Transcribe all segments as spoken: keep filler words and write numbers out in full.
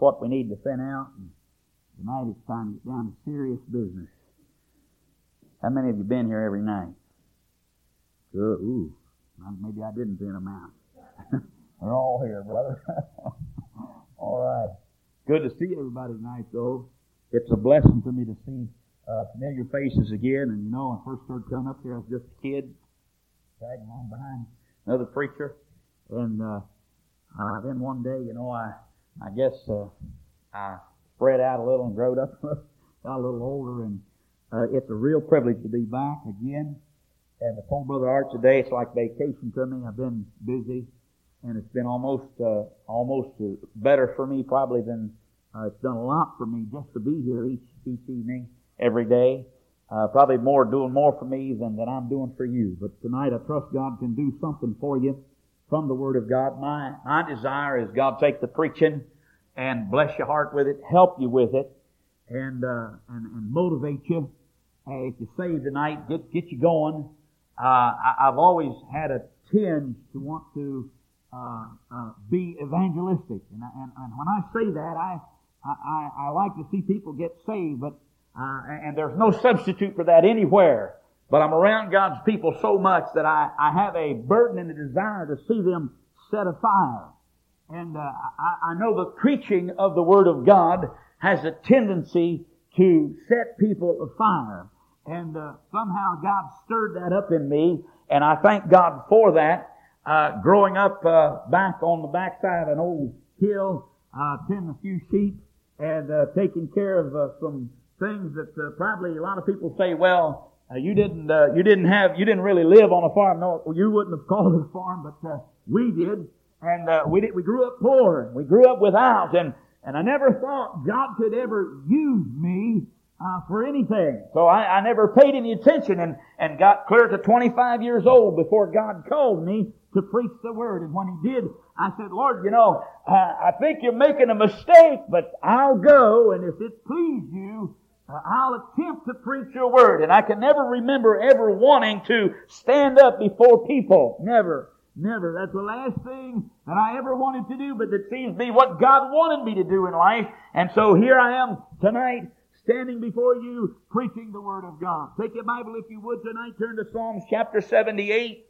what we need to thin out. And tonight it's time to get down to serious business. How many of you been here every night? Good. Ooh, maybe I didn't thin them out. They're all here, brother. All right. Good to see everybody tonight, though. It's a blessing to me to see uh, familiar faces again. And you know, when I first started coming up here, I was just a kid, dragging along behind another preacher. And uh, uh, then one day, you know, I I guess uh, I spread out a little and growed up, got a little older, and uh, it's a real privilege to be back again. And I told Brother Art today, it's like vacation to me. I've been busy, and it's been almost uh, almost uh, better for me probably than uh, it's done a lot for me just to be here each each evening, every day. Uh, probably more doing more for me than that I'm doing for you. But tonight I trust God can do something for you from the Word of God. My my desire is God take the preaching and bless your heart with it, help you with it, and uh, and, and motivate you. Uh, if you're saved tonight, get get you going. Uh, I, I've always had a tinge to want to uh, uh, be evangelistic, and, I, and and when I say that, I I, I like to see people get saved, but uh, and there's no substitute for that anywhere. But I'm around God's people so much that I, I have a burden and a desire to see them set afire. And uh, I, I know the preaching of the Word of God has a tendency to set people afire. And uh, somehow God stirred that up in me, and I thank God for that. Uh, growing up uh, back on the backside of an old hill, uh, tending a few sheep, and uh, taking care of uh, some things that uh, probably a lot of people say, well, Uh, you didn't, uh, you didn't have, you didn't really live on a farm. No, you wouldn't have called it a farm, but, uh, we did. And, uh, we did, we grew up poor. We grew up without. And, and I never thought God could ever use me, uh, for anything. So I, I never paid any attention and, and got clear to twenty-five years old before God called me to preach the Word. And when He did, I said, Lord, you know, uh, I think you're making a mistake, but I'll go. And if it please you, Uh, I'll attempt to preach your Word. And I can never remember ever wanting to stand up before people. Never. Never. That's the last thing that I ever wanted to do, but it seems to be what God wanted me to do in life. And so here I am tonight, standing before you, preaching the Word of God. Take your Bible, if you would, tonight. Turn to Psalms chapter seventy-eight.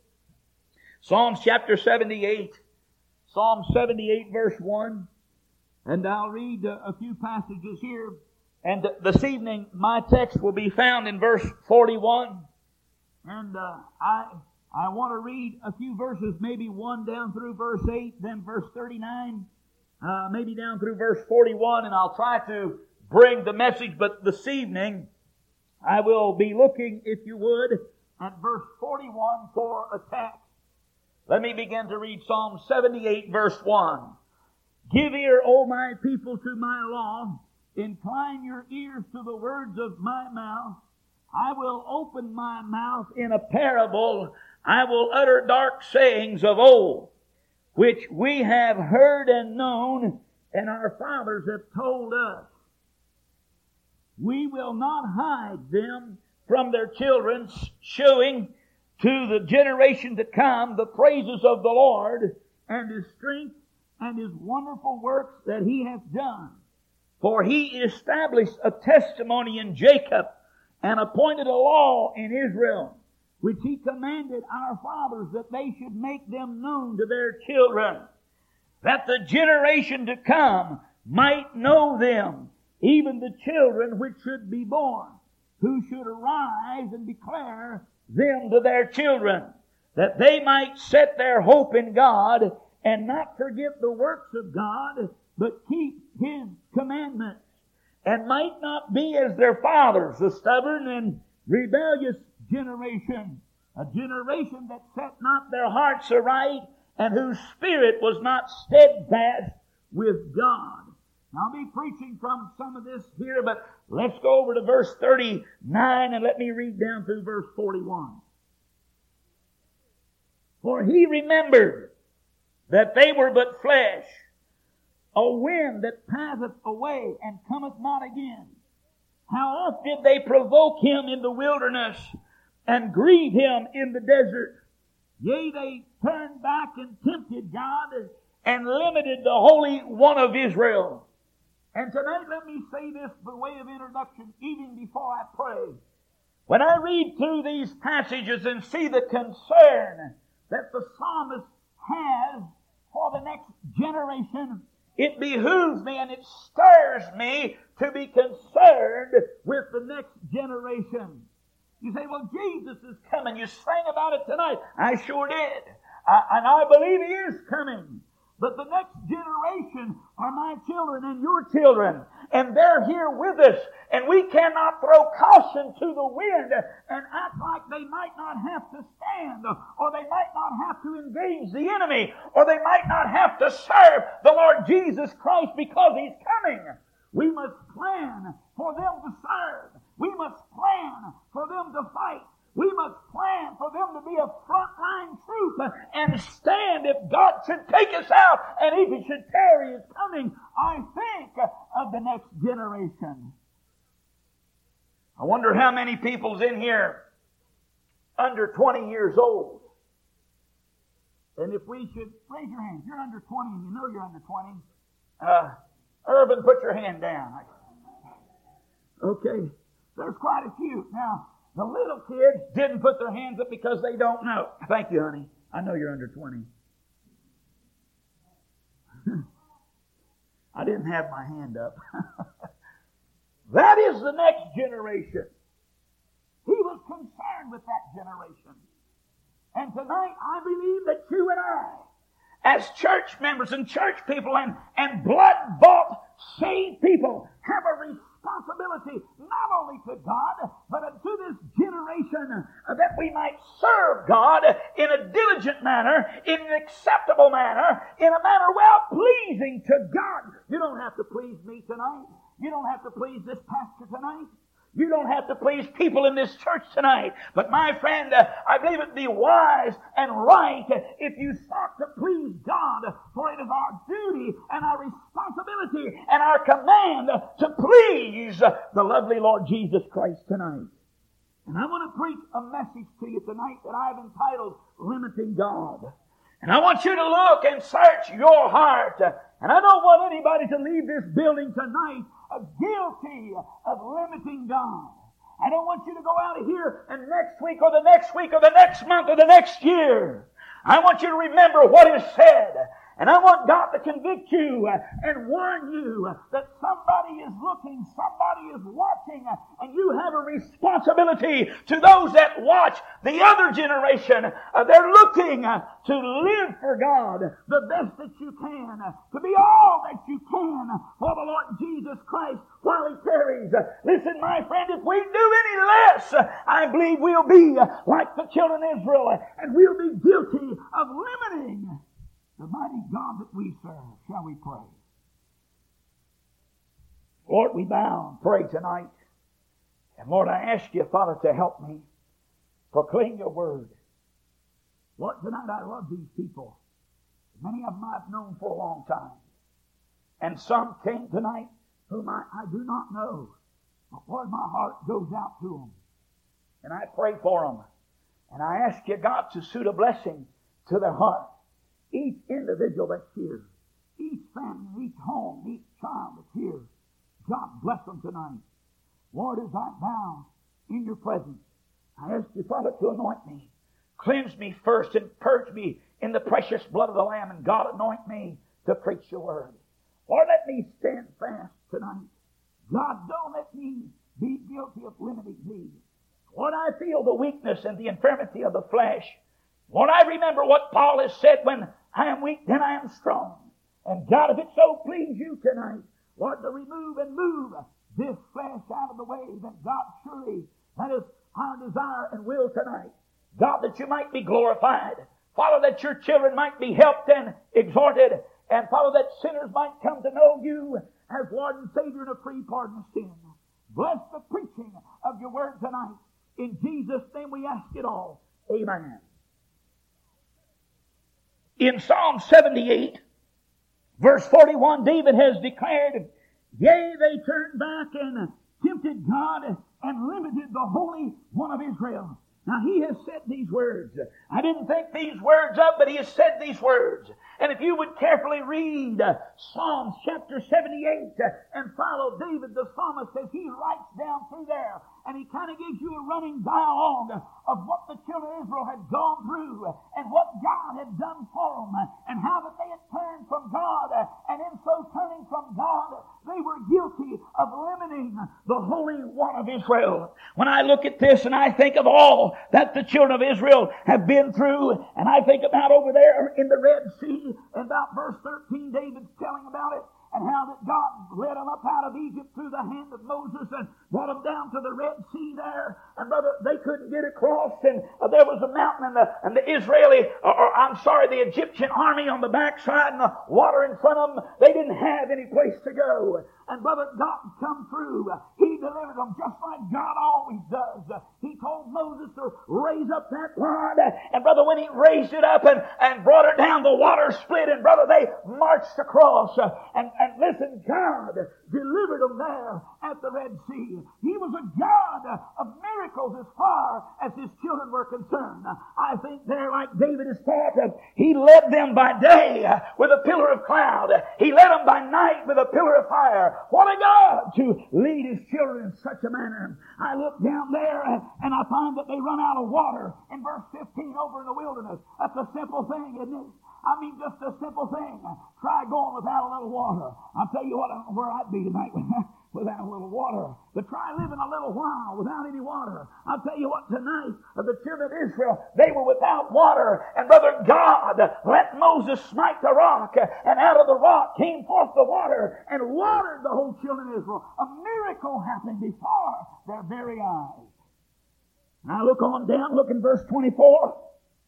Psalms chapter seventy-eight. Psalm seventy-eight, verse one. And I'll read a, a few passages here. And this evening, my text will be found in verse forty-one. And uh, I I want to read a few verses, maybe one down through verse eight, then verse thirty-nine, uh, maybe down through verse forty-one, and I'll try to bring the message. But this evening, I will be looking, if you would, at verse forty-one for a text. Let me begin to read Psalm seventy-eight, verse one. Give ear, O my people, to my law. Incline your ears to the words of my mouth. I will open my mouth in a parable. I will utter dark sayings of old, which we have heard and known, and our fathers have told us. We will not hide them from their children, showing to the generation to come the praises of the Lord and His strength and His wonderful works that He hath done. For He established a testimony in Jacob and appointed a law in Israel, which He commanded our fathers that they should make them known to their children, that the generation to come might know them, even the children which should be born, who should arise and declare them to their children, that they might set their hope in God and not forget the works of God, but keep His commandments, and might not be as their fathers, the stubborn and rebellious generation, a generation that set not their hearts aright, and whose spirit was not steadfast with God. Now, I'll be preaching from some of this here, but let's go over to verse thirty-nine, and let me read down through verse forty-one. For He remembered that they were but flesh, a wind that passeth away and cometh not again. How oft did they provoke Him in the wilderness and grieve Him in the desert? Yea, they turned back and tempted God and limited the Holy One of Israel. And tonight, let me say this by way of introduction, even before I pray. When I read through these passages and see the concern that the psalmist has for the next generation, it behooves me and it stirs me to be concerned with the next generation. You say, well, Jesus is coming. You sang about it tonight. I sure did. I, and I believe He is coming. But the next generation are my children and your children. And they're here with us. And we cannot throw caution to the wind and act like they might not have to stand, or they might not have to engage the enemy, or they might not have to serve the Lord Jesus Christ because He's coming. We must plan for them to serve. We must plan for them to fight. We must plan for them to be a frontline troop and stand if God should take us out and if He should tarry His coming. I think of the next generation. I wonder how many people's in here under twenty years old. And if we should, raise your hand. If you're under twenty and you know you're under twenty. Uh, Urban, put your hand down. Okay, there's quite a few. Now, the little kids didn't put their hands up because they don't know. Thank you, honey. I know you're under twenty. I didn't have my hand up. That is the next generation. He was concerned with that generation. And tonight, I believe that you and I, as church members and church people and, and blood-bought, saved people, have a responsibility not only to God, but to this generation, uh, that we might serve God in a diligent manner, in an acceptable manner, in a manner well-pleasing to God. You don't have to please me tonight. You don't have to please this pastor tonight. You don't have to please people in this church tonight. But my friend, uh, I believe it would be wise and right if you sought to please God, for it is our duty and our responsibility and our command to please the lovely Lord Jesus Christ tonight. And I want to preach a message to you tonight that I've entitled, Limiting God. And I want you to look and search your heart. And I don't want anybody to leave this building tonight guilty of limiting God. I don't want you to go out of here and next week or the next week or the next month or the next year. I want you to remember what is said. And I want God to convict you and warn you that somebody is looking, somebody is watching, and you have a responsibility to those that watch the other generation. Uh, they're looking uh, to live for God the best that you can, uh, to be all that you can for the Lord Jesus Christ while He tarries. Uh, listen, my friend, if we do any less, uh, I believe we'll be uh, like the children of Israel, uh, and we'll be guilty of limiting the mighty God that we serve. Shall we pray? Lord, we bow and pray tonight. And Lord, I ask you, Father, to help me proclaim your word. Lord, tonight I love these people. Many of them I've known for a long time. And some came tonight whom I, I do not know. But Lord, my heart goes out to them. And I pray for them. And I ask you, God, to suit a blessing to their heart. Each individual that's here, each family, each home, each child that's here, God bless them tonight. Lord, as I bow in your presence, I ask you, Father, to anoint me. Cleanse me first and purge me in the precious blood of the Lamb, and God, anoint me to preach your word. Lord, let me stand fast tonight. God, don't let me be guilty of limiting thee. Lord, I feel the weakness and the infirmity of the flesh. Lord, I remember what Paul has said, when I am weak, then I am strong. And God, if it so please you tonight, Lord, to remove and move this flesh out of the way, that God, surely that is our desire and will tonight. God, that you might be glorified. Father, that your children might be helped and exhorted. And Father, that sinners might come to know you as Lord and Savior and a free pardon of sin. Bless the preaching of your word tonight. In Jesus' name we ask it all. Amen. In Psalm seventy-eight, verse forty-one, David has declared, yea, they turned back and tempted God and limited the Holy One of Israel. Now, he has said these words. I didn't think these words up, but he has said these words. And if you would carefully read uh, Psalms chapter seventy-eight uh, and follow David the psalmist as he writes down through there, and he kind of gives you a running dialogue of what the children of Israel had gone through and what God had done for them and how that they had turned from God, and in so turning from God, they were guilty of limiting the Holy One of Israel. When I look at this and I think of all that the children of Israel have been through, and I think about over there in the Red Sea, and about verse thirteen, David's telling about it, and how that God led them up out of Egypt through the hand of Moses and brought them down to the Red Sea there. And brother, they couldn't get across, and uh, there was a mountain, and the, and the Israeli, or, or I'm sorry, the Egyptian army on the backside and the water in front of them. They didn't have any place to go. And brother, God come through. He delivered them just like God always does. He told Moses to raise up that rod. And brother, when he raised it up and, and brought it down, the water split. And brother, they marched across. And, and listen, God delivered them there at the Red Sea. He was a God of miracles as far as his children were concerned. I think there, like David has taught, he led them by day with a pillar of cloud. He led them by night with a pillar of fire. What a God to lead his children in such a manner. I look down there and I find that they run out of water in verse fifteen over in the wilderness. That's a simple thing, isn't it? I mean, just a simple thing. Try going without a little water. I'll tell you what, I don't know where I'd be tonight without a little water. But try living a little while without any water. I'll tell you what, tonight, the children of Israel, they were without water. And brother, God let Moses smite the rock, and out of the rock came forth the water and watered the whole children of Israel. A miracle happened before their very eyes. Now look on down, look in verse twenty-four.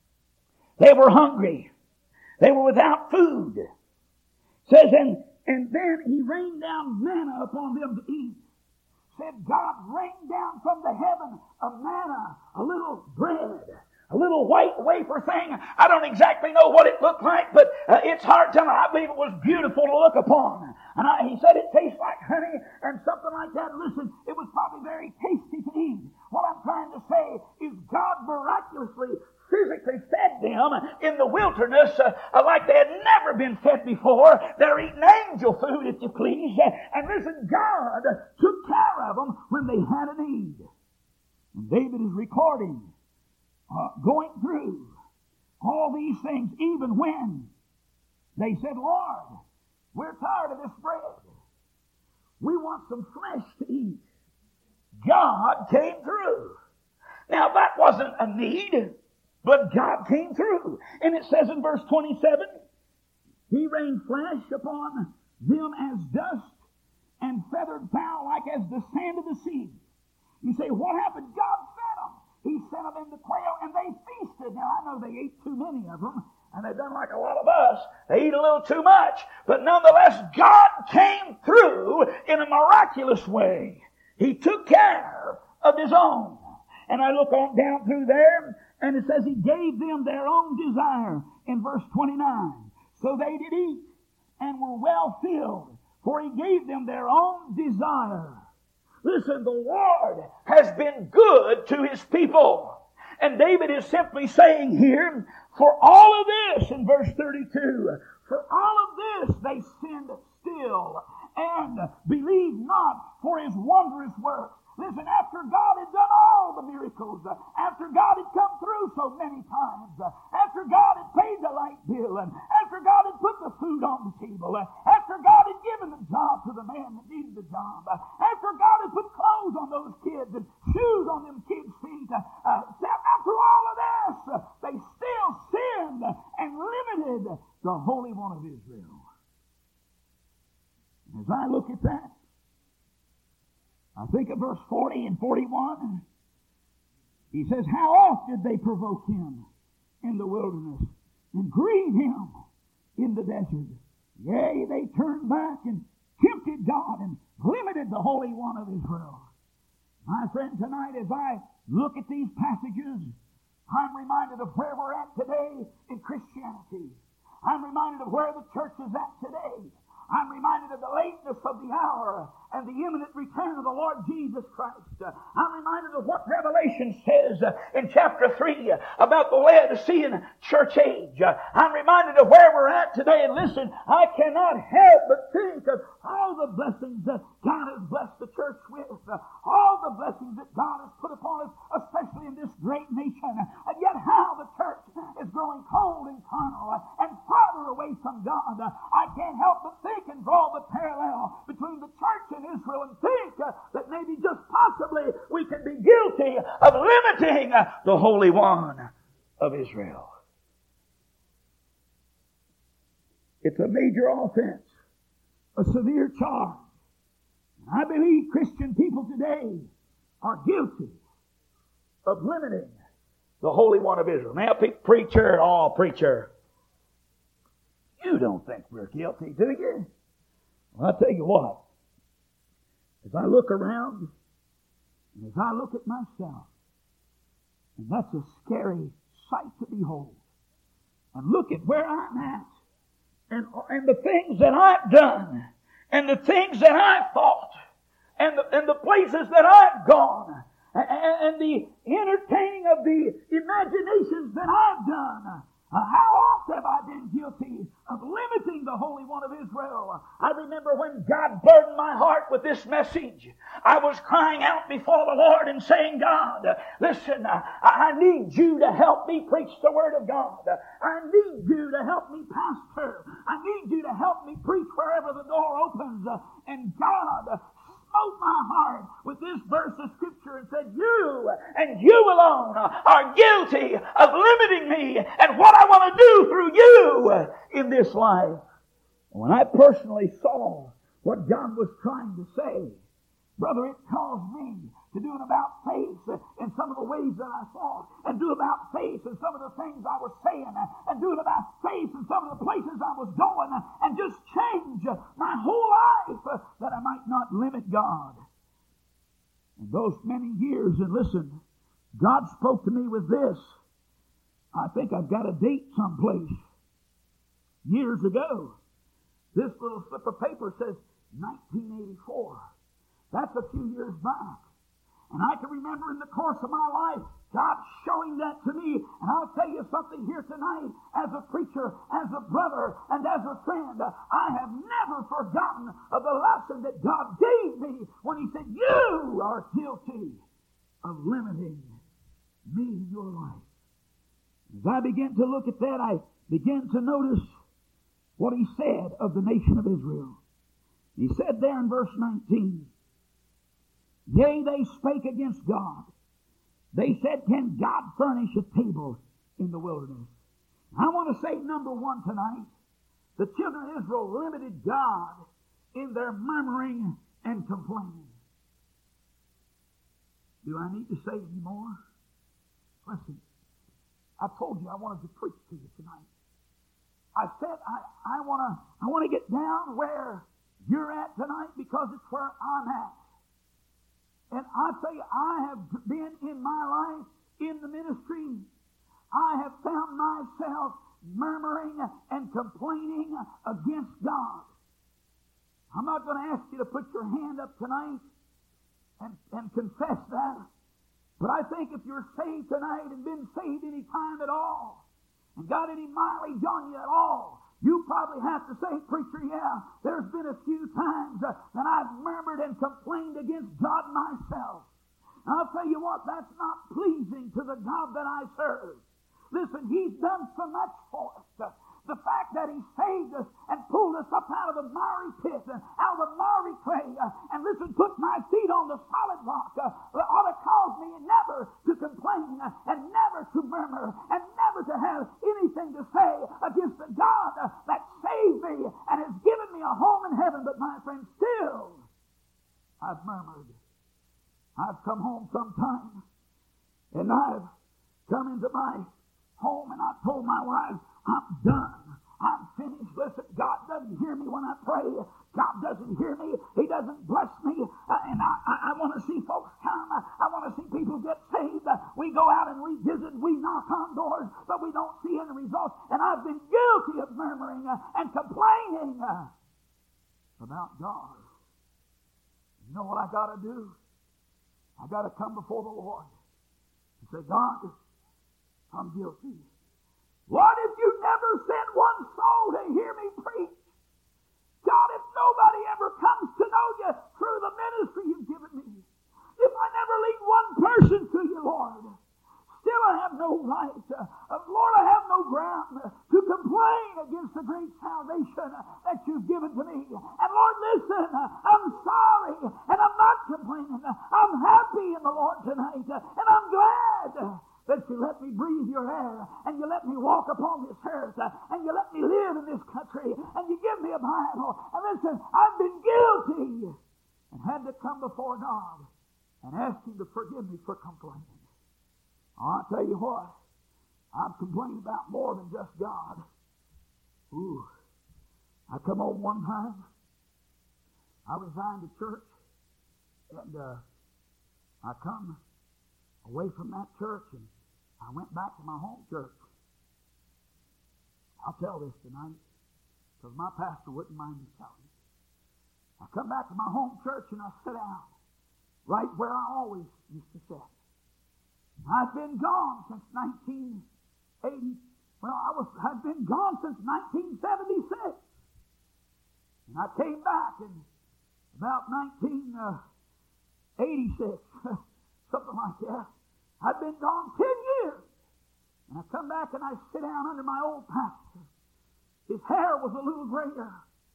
They were hungry. They were without food. It says, and, and then he rained down manna upon them to eat. Said God rained down from the heaven a manna, a little bread, a little white wafer thing. I don't exactly know what it looked like, but uh, it's hard to tell. I believe it was beautiful to look upon. And I, he said it tastes like honey and something like that. Listen, it was probably very tasty to eat. What I'm trying to say is God miraculously physically fed them in the wilderness uh, uh, like they had never been fed before. They're eating angel food, if you please. And listen, God took care of them when they had a need. And David is recording, uh, going through all these things, even when they said, Lord, we're tired of this bread. We want some flesh to eat. God came through. Now, that wasn't a need, but God came through. And it says in verse twenty-seven, he rained flesh upon them as dust, and feathered fowl like as the sand of the sea. You say, what happened? God fed them. He sent them in the quail, and they feasted. Now, I know they ate too many of them, and they've done like a lot of us. They eat a little too much. But nonetheless, God came through in a miraculous way. He took care of his own. And I look on down through there, and it says he gave them their own desire in verse twenty-nine. So they did eat and were well filled, for he gave them their own desire. Listen, the Lord has been good to his people. And David is simply saying here, for all of this, in verse thirty-two, for all of this they sinned still, and believed not for his wondrous works. Listen, after God had done all the miracles, uh, after God had come through so many times, uh, after God had paid the light bill, and after God had put the food on the table, uh, after God had given the job to the man that needed the job, uh, after God had put clothes on those kids and shoes on them kids' feet, uh, uh, after all of this, uh, they still sinned and limited the Holy One of Israel. As I look at that, I think of verse forty and forty-one. He says, how oft did they provoke him in the wilderness and grieve him in the desert? Yea, they turned back and tempted God and limited the Holy One of Israel. My friend, tonight as I look at these passages, I'm reminded of where we're at today in Christianity. I'm reminded of where the church is at today. I'm reminded of the lateness of the hour and the imminent return of the Lord Jesus Christ. I'm reminded of what Revelation says in chapter three about the Laodicean church age. I'm reminded of where we're at today. And listen, I cannot help but think of all the blessings that God has blessed the church with. All the blessings that God has put upon us, especially in this great nation. And yet how the church is growing cold and carnal and farther away from God. I can't help but think and draw the parallel between the church and Israel and think uh, that maybe just possibly we can be guilty of limiting uh, the Holy One of Israel. It's a major offense, a severe charge. I believe Christian people today are guilty of limiting the Holy One of Israel. Now, preacher, oh, preacher, you don't think we're guilty, do you? Well, I'll tell you what. As I look around, and as I look at myself, and that's a scary sight to behold, and look at where I'm at, and, and the things that I've done, and the things that I've thought, and the, and the places that I've gone, and, and the entertaining of the imaginations that I've done. Uh, how oft have I been guilty of limiting the Holy One of Israel? I remember when God burdened my heart with this message. I was crying out before the Lord and saying, God, listen, I, I need you to help me preach the Word of God. I need you to help me pastor. I need you to help me preach wherever the door opens. And God smote my heart with this verse of Scripture and said, you and you alone are guilty of limiting me and what I want to do through you in this life. When I personally saw what God was trying to say, brother, it caused me to do an about face in some of the ways that I thought, and do about face in some of the things I was saying, and do an about face in some of the places I was going, and just change my whole life that I might not limit God. In those many years, and listen, God spoke to me with this. I think I've got a date someplace. Years ago, this little slip of paper says nineteen eighty-four. That's a few years back. And I can remember in the course of my life, God showing that to me. And I'll tell you something here tonight, as a preacher, as a brother, and as a friend, I have never forgotten of the lesson that God gave me when He said, you are guilty of limiting me in your life. As I began to look at that, I began to notice what He said of the nation of Israel. He said there in verse nineteen, yea, they spake against God. They said, can God furnish a table in the wilderness? I want to say, number one tonight, the children of Israel limited God in their murmuring and complaining. Do I need to say any more? Listen, I told you I wanted to preach to you tonight. I said I, I want to I want to get down where you're at tonight, because it's where I'm at. And I tell you, I have been in my life in the ministry. I have found myself murmuring and complaining against God. I'm not going to ask you to put your hand up tonight and, and confess that. But I think if you're saved tonight and been saved any time at all, and got any mileage on you at all, you probably have to say, preacher, yeah, there's been a few times uh, that I've murmured and complained against God myself. And I'll tell you what, that's not pleasing to the God that I serve. Listen, He's done so much for us. Uh, the fact that He saved us and pulled us up out of the miry pit, uh, out of the miry clay, uh, and listen, put my feet on the solid rock, uh, ought to cause me never to complain, uh, and never to murmur, and never to have anything to say against the God uh, that saved me and has given me a home in heaven. But my friend, still, I've murmured. I've come home sometime, and I've come into my home, and I've told my wife, I'm done. I'm finished. Listen, God doesn't hear me when I pray. God doesn't hear me. He doesn't bless me. Uh, and I, I, I want to see folks come. I, I want to see people get saved. Uh, we go out and we visit. We knock on doors, but we don't see any results. And I've been guilty of murmuring uh, and complaining. Uh, about God. You know what I got to do? I got to come before the Lord and say, God, I'm guilty. Lord, if you never send one soul to hear me preach, God, if nobody ever comes to know you through the ministry you've given me, if I never lead one person to you, Lord, still I have no right, uh, Lord, I have no ground to complain against the great salvation that you've given to me. And Lord, listen, I'm sorry, and I'm not complaining. I'm happy in the Lord tonight, and I'm glad that you let me breathe your air, and you let me walk upon this earth, and you let me live in this country, and you give me a Bible. And listen, I've been guilty and had to come before God and ask Him to forgive me for complaining. Oh, I'll tell you what, I've complained about more than just God. Ooh, I come home one time, I resigned the church, and uh, I come away from that church, and I went back to my home church. I'll tell this tonight, because my pastor wouldn't mind me telling it. I come back to my home church, and I sit down right where I always used to sit. I've been gone since nineteen eighty. Well, I was I've been gone since nineteen seventy-six, and I came back in about nineteen eighty-six, something like that. I've been gone ten years, and I come back and I sit down under my old pastor. His hair was a little grayer.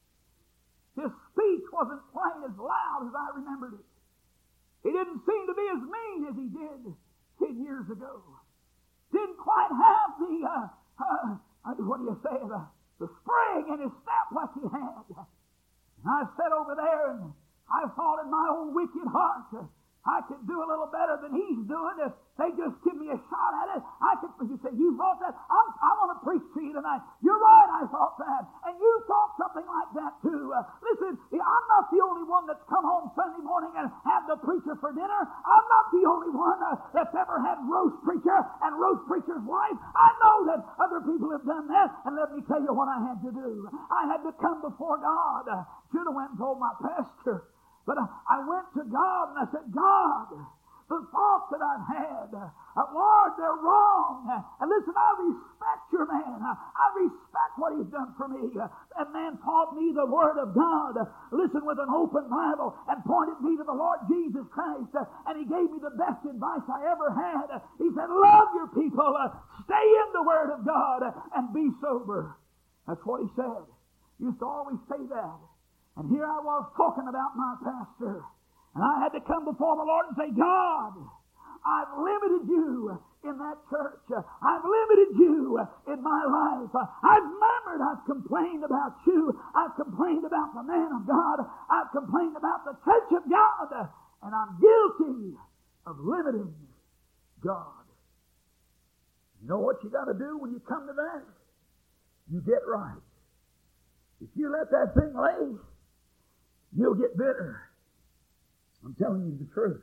His speech wasn't quite as loud as I remembered it. He didn't seem to be as mean as he did ten years ago. Didn't quite have the, uh, uh, what do you say, the, the spring in his step like he had. And I sat over there and I thought in my own wicked heart, uh, I could do a little better than he's doing if they just give me a shot at it. I could, you say, you thought that? I'm, I want to preach to you tonight. You're right, I thought that. And you thought something like that too. Uh, listen, I'm not the only one that's come home Sunday morning and had the preacher for dinner. I'm not the only one uh, that's ever had roast preacher and roast preacher's wife. I know that other people have done that. And let me tell you what I had to do. I had to come before God. Uh, should have went and told my pastor. But I went to God and I said, God, the thoughts that I've had, uh, Lord, they're wrong. And listen, I respect your man. I respect what he's done for me. That man taught me the Word of God. Listen, with an open Bible and pointed me to the Lord Jesus Christ. And he gave me the best advice I ever had. He said, love your people. Stay in the Word of God and be sober. That's what he said. He used to always say that. And here I was talking about my pastor. And I had to come before the Lord and say, God, I've limited you in that church. I've limited you in my life. I've murmured. I've complained about you. I've complained about the man of God. I've complained about the church of God. And I'm guilty of limiting God. You know what you got to do when you come to that? You get right. If you let that thing lay, you'll get bitter. I'm telling you the truth.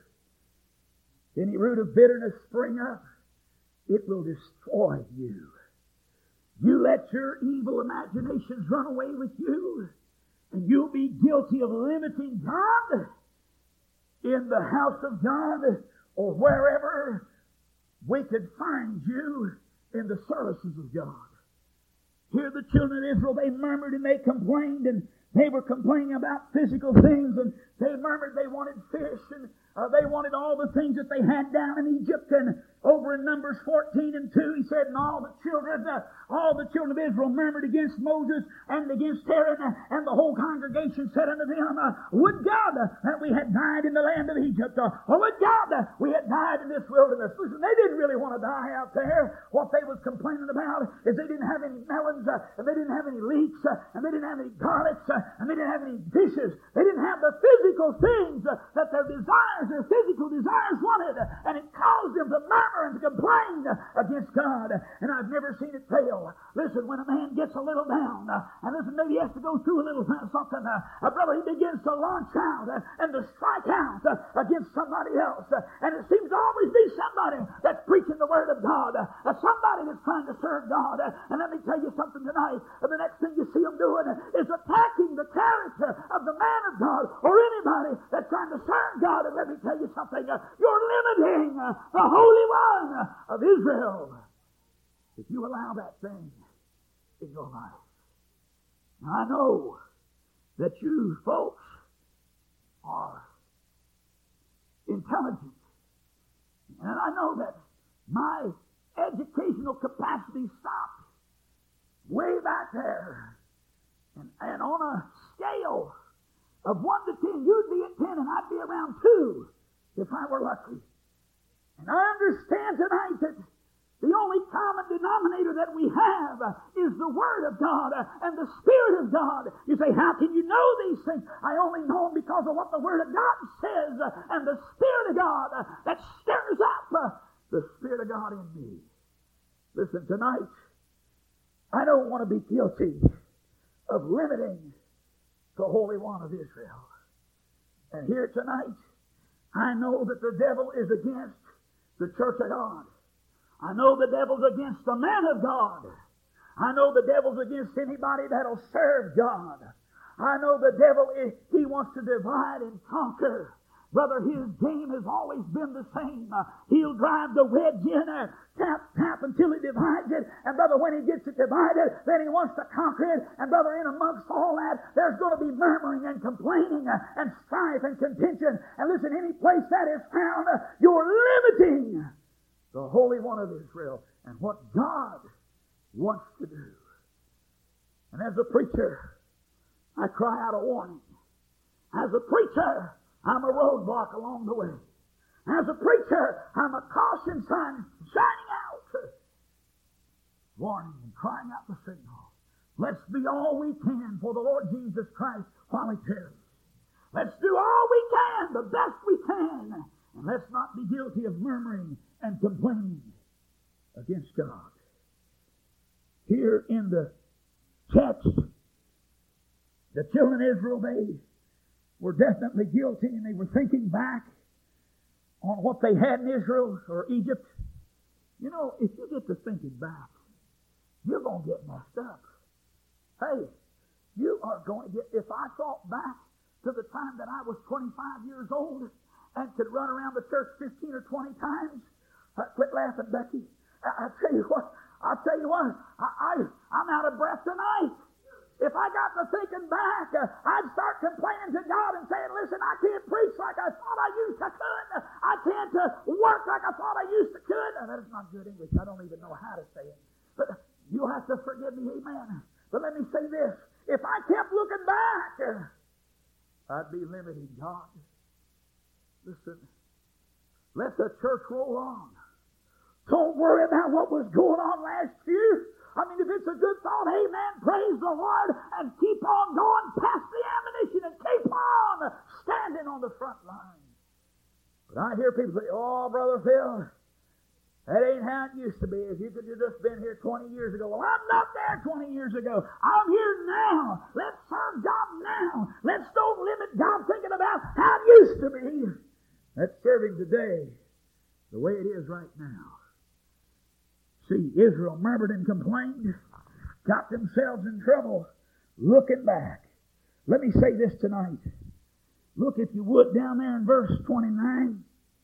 Any root of bitterness spring up, it will destroy you. You let your evil imaginations run away with you, and you'll be guilty of limiting God in the house of God or wherever we could find you in the services of God. Here the children of Israel, they murmured and they complained, and they were complaining about physical things, and they murmured they wanted fish, and uh, they wanted all the things that they had down in Egypt. And over in Numbers fourteen and two, he said, and all the children, uh, all the children of Israel murmured against Moses and against Aaron, uh, and the whole congregation said unto them, uh, would God uh, that we had died in the land of Egypt, uh, or would God uh, we had died in this wilderness. Listen, they didn't really want to die out there. What they was complaining about is they didn't have any melons, uh, and they didn't have any leeks, uh, and they didn't have any garlics, uh, and they didn't have any dishes. They didn't have the physical things uh, that their desires, their physical desires wanted, uh, and it caused them to murmur and to complain uh, against God. And I've never seen it fail. Listen, when a man gets a little down, uh, and listen, maybe he has to go through a little something, uh, uh, brother, he begins to launch out uh, and to strike out uh, against somebody else. Uh, and it seems to always be somebody that's preaching the Word of God, uh, uh, somebody that's trying to serve God. Uh, and let me tell you something tonight. Uh, the next thing you see them doing uh, is attacking the character of the man of God or anybody that's trying to serve God. And let me tell you something. Uh, you're limiting uh, the Holy One of Israel if you allow that thing in your life. Now, I know that you folks are intelligent. And I know that my educational capacity stopped way back there. And, and on a scale of one to ten, you'd be at ten and I'd be around two if I were lucky. And I understand tonight that the only common denominator that we have uh, is the Word of God uh, and the Spirit of God. You say, how can you know these things? I only know them because of what the Word of God says uh, and the Spirit of God uh, that stirs up uh, the Spirit of God in me. Listen, tonight, I don't want to be guilty of limiting the Holy One of Israel. And here tonight, I know that the devil is against the church of God. I know the devil's against the man of God. I know the devil's against anybody that'll serve God. I know the devil, is, he wants to divide and conquer. Brother, his game has always been the same. Uh, he'll drive the wedge in there, tap, tap until he divides it. And brother, when he gets it divided, then he wants to conquer it. And brother, in amongst all that, there's going to be murmuring and complaining uh, and strife and contention. And listen, any place that is found, uh, you're limiting the Holy One of Israel and what God wants to do. And as a preacher, I cry out a warning. As a preacher, I'm a roadblock along the way. As a preacher, I'm a caution sign shining out, warning and crying out the signal. Let's be all we can for the Lord Jesus Christ while He tarries. Let's do all we can, the best we can, and let's not be guilty of murmuring and complaining against God. Here in the text, the children of Israel, they were definitely guilty, and they were thinking back on what they had in Israel or Egypt. You know, if you get to thinking back, you're going to get messed up. Hey, you are going to get, if I thought back to the time that I was twenty-five years old and could run around the church fifteen or twenty times, uh, quit laughing, Becky. I, I tell you what, I tell you what, I, I, I'm out of breath tonight. If I got to thinking back, uh, I'd start complaining to God and saying, listen, I can't preach like I thought I used to could. I can't uh, work like I thought I used to could. Now, that is not good English. I don't even know how to say it. But you'll have to forgive me, amen. But let me say this. If I kept looking back, uh, I'd be limiting God. Listen, let the church roll on. Don't worry about what was going on last year. I mean, if it's a good thought, amen, praise the Lord, and keep on going past the ammunition and keep on standing on the front line. But I hear people say, oh, Brother Phil, that ain't how it used to be. If you could have just been here twenty years ago. Well, I'm not there twenty years ago. I'm here now. Let's serve God now. Let's don't limit God thinking about how it used to be. Let's serve Him today the way it is right now. See, Israel murmured and complained, got themselves in trouble, looking back. Let me say this tonight. Look, if you would, down there in verse twenty-nine.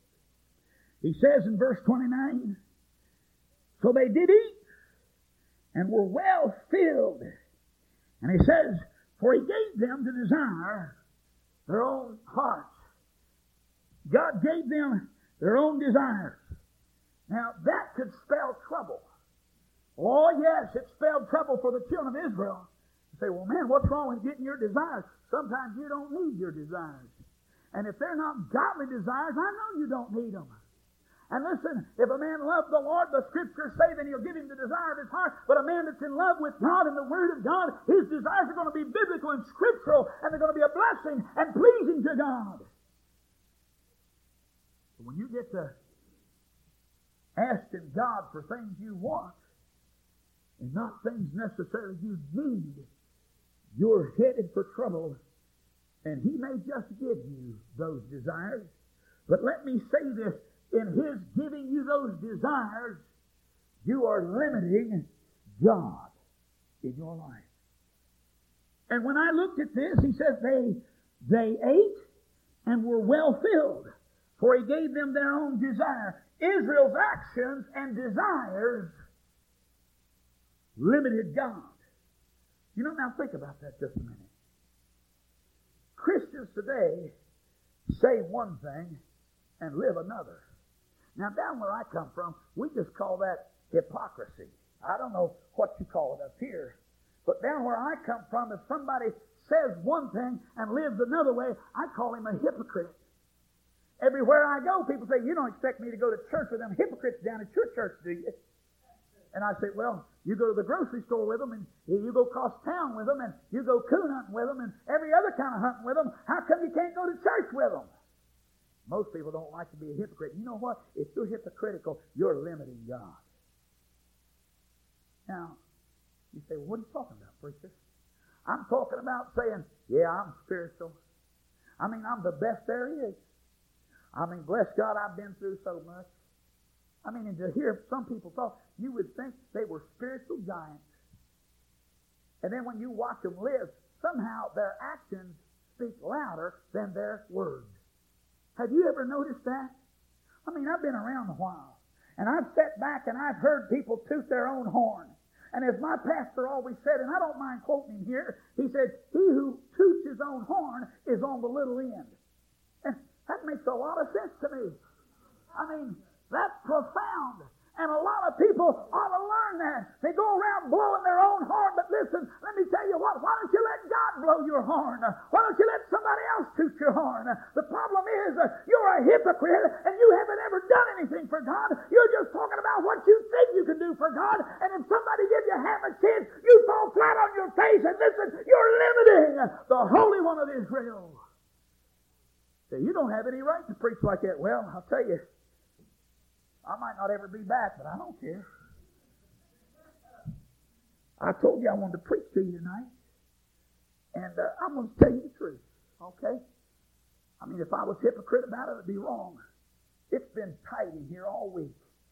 He says in verse twenty-nine, so they did eat and were well filled. And he says, for He gave them to desire their own hearts. God gave them their own desires. Now, that could spell trouble. Oh, yes, it spelled trouble for the children of Israel. You say, well, man, what's wrong with getting your desires? Sometimes you don't need your desires. And if they're not godly desires, I know you don't need them. And listen, if a man loves the Lord, the Scriptures say that He'll give him the desire of his heart. But a man that's in love with God and the Word of God, his desires are going to be biblical and scriptural, and they're going to be a blessing and pleasing to God. So when you get to asking God for things you want, and not things necessarily you need, you're headed for trouble. And He may just give you those desires. But let me say this, in His giving you those desires, you are limiting God in your life. And when I looked at this, He says they, they ate and were well filled, for He gave them their own desire. Israel's actions and desires limited God. You know, now think about that just a minute. Christians today say one thing and live another. Now, down where I come from, we just call that hypocrisy. I don't know what you call it up here, but down where I come from, if somebody says one thing and lives another way, I call him a hypocrite. Everywhere I go, people say, you don't expect me to go to church with them hypocrites down at your church, do you? And I say, well, you go to the grocery store with them, and you go across town with them, and you go coon hunting with them, and every other kind of hunting with them. How come you can't go to church with them? Most people don't like to be a hypocrite. You know what? If you're hypocritical, you're limiting God. Now, you say, well, what are you talking about, preacher? I'm talking about saying, yeah, I'm spiritual. I mean, I'm the best there is. I mean, bless God, I've been through so much. I mean, and to hear some people talk, you would think they were spiritual giants. And then when you watch them live, somehow their actions speak louder than their words. Have you ever noticed that? I mean, I've been around a while, and I've sat back and I've heard people toot their own horn. And as my pastor always said, and I don't mind quoting him here, he said, he who toots his own horn is on the little end. And that makes a lot of sense to me. I mean, that's profound. And a lot of people ought to learn that. They go around blowing their own horn, but listen, let me tell you what, why don't you let God blow your horn? Why don't you let somebody else toot your horn? The problem is uh, you're a hypocrite and you haven't ever done anything for God. You're just talking about what you think you can do for God, and if somebody gives you half a chance, you fall flat on your face, and listen, you're limiting the Holy One of Israel. So you don't have any right to preach like that. Well, I'll tell you, I might not ever be back, but I don't care. I told you I wanted to preach to you tonight. And uh, I'm going to tell you the truth, okay? I mean, if I was hypocrite about it, it would be wrong. It's been tight in here all week.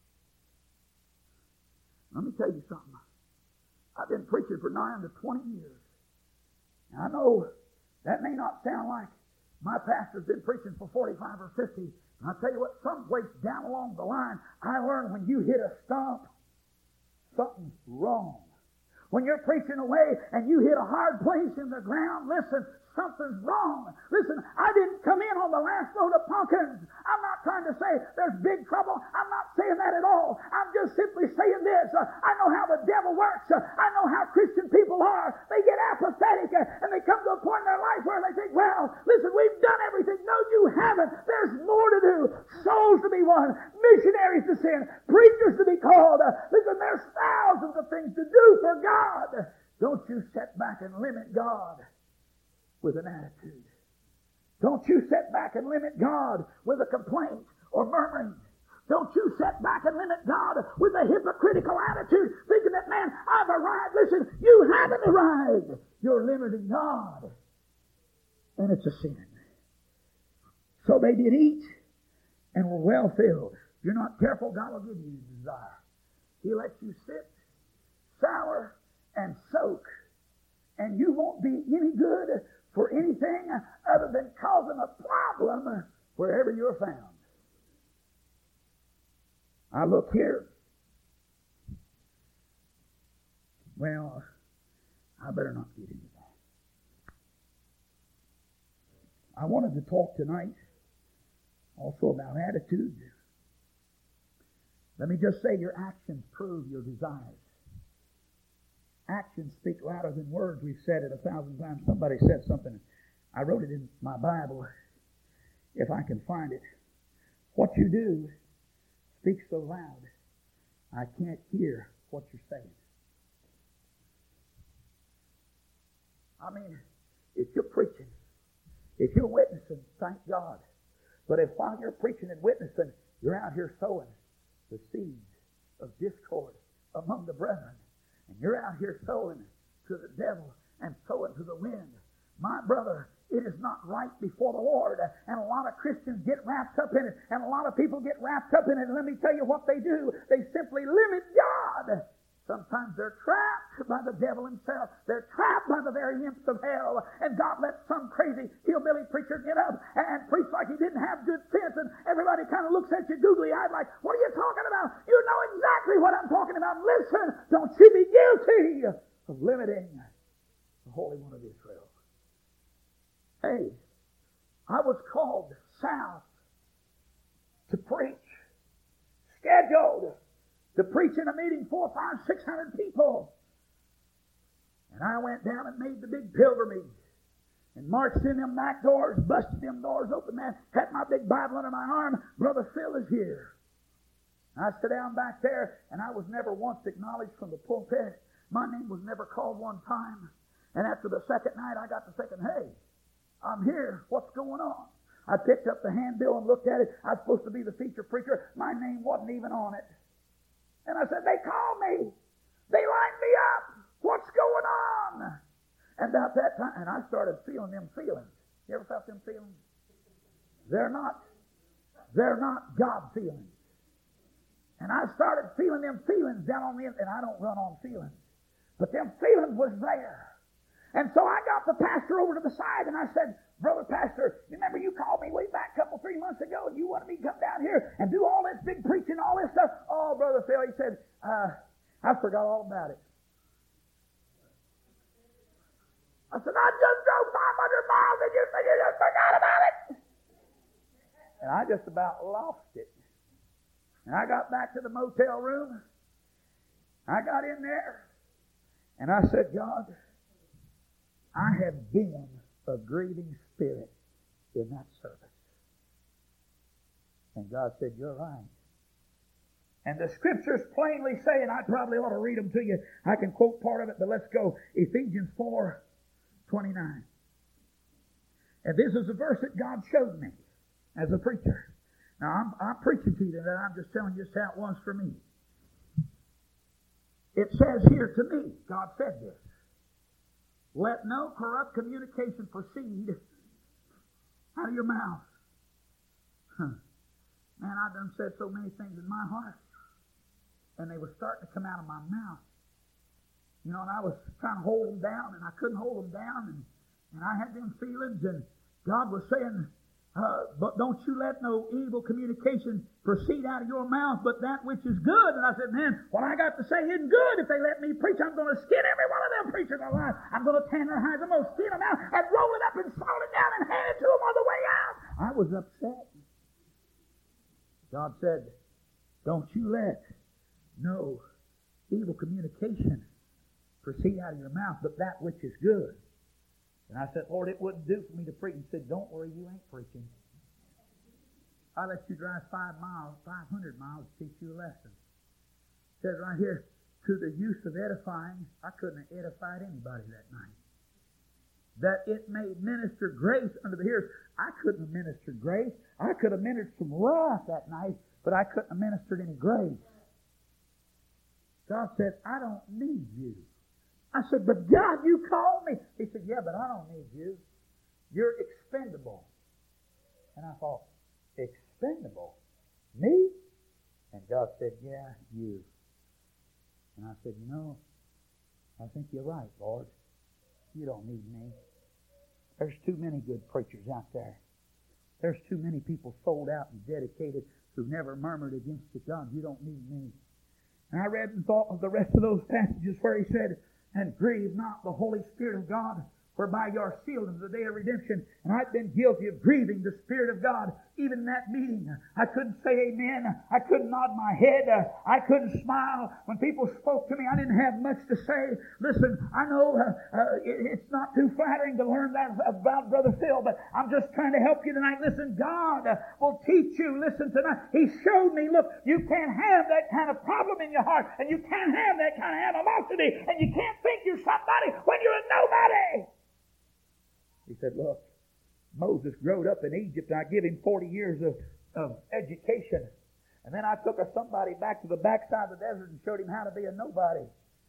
Let me tell you something. I've been preaching for nine to twenty years. And I know that may not sound like my pastor's been preaching for forty-five or fifty. And I'll tell you what, someplace down along the line, I learned when you hit a stump, something's wrong. When you're preaching away and you hit a hard place in the ground, listen, something's wrong. Listen, I didn't come in on the last load of pumpkins. I'm not trying to say there's big trouble. I'm not saying that at all. I'm just simply saying this. Uh, I know how the devil works. Uh, I know how Christian people are. They get apathetic uh, and they come to a point in their life where they think, well, listen, we've done everything. No, you haven't. There's more to do. Souls to be won. Missionaries to send. Preachers to be called. Uh, listen, there's thousands of things to do for God. Don't you sit back and limit God with an attitude. Don't you sit back and limit God with a complaint or murmuring. Don't you sit back and limit God with a hypocritical attitude, thinking that, man, I've arrived. Listen, you haven't arrived. You're limiting God. And it's a sin. So they did eat and were well filled. If you're not careful, God will give you your desire. He'll let you sit, sour, and soak. And you won't be any good for anything other than causing a problem wherever you're found. I look here. Well, I better not get into that. I wanted to talk tonight also about attitude. Let me just say, your actions prove your desires. Actions speak louder than words. We've said it a thousand times. Somebody said something. I wrote it in my Bible, if I can find it. What you do speaks so loud, I can't hear what you're saying. I mean, if you're preaching, if you're witnessing, thank God. But if while you're preaching and witnessing, you're out here sowing the seeds of discord among the brethren, and you're out here sowing to the devil and sowing to the wind, my brother, it is not right before the Lord. And a lot of Christians get wrapped up in it, and a lot of people get wrapped up in it. And let me tell you what they do. They simply limit God. Sometimes they're trapped by the devil himself. They're trapped by the very imps of hell. And God lets some crazy hillbilly preacher get up and, and preach like he didn't have good sense. And everybody kind of looks at you googly-eyed like, what are you talking about? You know exactly what I'm talking about. Listen, don't you be guilty of limiting the Holy One of Israel. Hey, I was called south to preach, scheduled to preach in a meeting, four, five, six hundred people. And I went down and made the big pilgrimage and marched in them back doors, busted them doors open, man, had my big Bible under my arm. Brother Phil is here. I sat down back there, and I was never once acknowledged from the pulpit. My name was never called one time. And after the second night, I got to thinking, hey, I'm here. What's going on? I picked up the handbill and looked at it. I was supposed to be the feature preacher. My name wasn't even on it. And I said, they called me. They lined me up. What's going on? And about that time, and I started feeling them feelings. You ever felt them feelings? They're not, they're not God feelings. And I started feeling them feelings down on the inside. And I don't run on feelings. But them feelings was there. And so I got the pastor over to the side and I said, Brother Pastor, remember you called me way back a couple, three months ago and you wanted me to come down here and do all this big preaching, all this stuff. Oh, Brother Phil, he said, uh, I forgot all about it. I said, I just drove five hundred miles and you said you just forgot about it. And I just about lost it. And I got back to the motel room. I got in there and I said, God, I have been a grieving spirit in that service. And God said, you're right. And the scriptures plainly say, and I probably ought to read them to you. I can quote part of it, but let's go. Ephesians four twenty-nine. And this is a verse that God showed me as a preacher. Now, I'm, I'm preaching to you today. I'm just telling you just how it was for me. It says here to me, God said this, let no corrupt communication proceed out of your mouth. Huh. Man, I've done said so many things in my heart, and they were starting to come out of my mouth. You know, and I was trying to hold them down, and I couldn't hold them down, and, and I had them feelings, and God was saying, uh, but don't you let no evil communication proceed out of your mouth, but that which is good. And I said, man, what I got to say isn't good. If they let me preach, I'm going to skin every one of them preachers alive. I'm going to tenderize them, I'm going to skin them out, and roll it up and salt it down and hand it to them on the way out. I was upset. God said, don't you let no evil communication proceed out of your mouth, but that which is good. And I said, Lord, it wouldn't do for me to preach. He said, don't worry, you ain't preaching. I let you drive five miles, five hundred miles to teach you a lesson. It says right here, to the use of edifying, I couldn't have edified anybody that night. That it may minister grace unto the hearers. I couldn't have ministered grace. I could have ministered some wrath that night, but I couldn't have ministered any grace. God said, I don't need you. I said, but God, you called me. He said, yeah, but I don't need you. You're expendable. And I thought, expendable? Me? And God said, yeah, you. And I said, you know, I think you're right, Lord. You don't need me. There's too many good preachers out there. There's too many people sold out and dedicated who never murmured against you. God, you don't need me. And I read and thought of the rest of those passages where he said, and grieve not the Holy Spirit of God, whereby you are sealed unto the day of redemption. And I've been guilty of grieving the Spirit of God. Even in that meeting, I couldn't say amen. I couldn't nod my head. I couldn't smile. When people spoke to me, I didn't have much to say. Listen, I know uh, uh, it, it's not too flattering to learn that about Brother Phil, but I'm just trying to help you tonight. Listen, God uh, will teach you. Listen, tonight, He showed me, look, you can't have that kind of problem in your heart, and you can't have that kind of animosity, and you can't think you're somebody when you're a nobody. He said, look, Moses growed up in Egypt, and I give him forty years of, of education. And then I took a somebody back to the backside of the desert and showed him how to be a nobody.